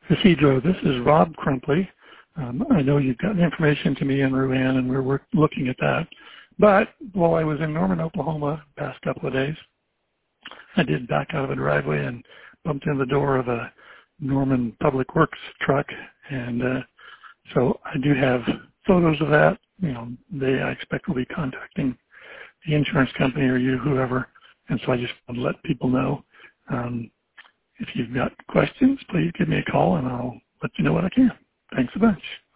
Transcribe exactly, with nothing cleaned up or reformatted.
Isidro, this is Rob Crumpley. Um, I know you've gotten information to me in Ruan, and we're, we're looking at that. But while I was in Norman, Oklahoma the past couple of days, I did back out of a driveway and bumped in the door of a Norman Public Works truck. And uh, so I do have photos of that. You know, they, I expect, will be contacting the insurance company or you, whoever. And so I just want to let people know. Um, if you've got questions, please give me a call, and I'll let you know what I can. Thanks a bunch.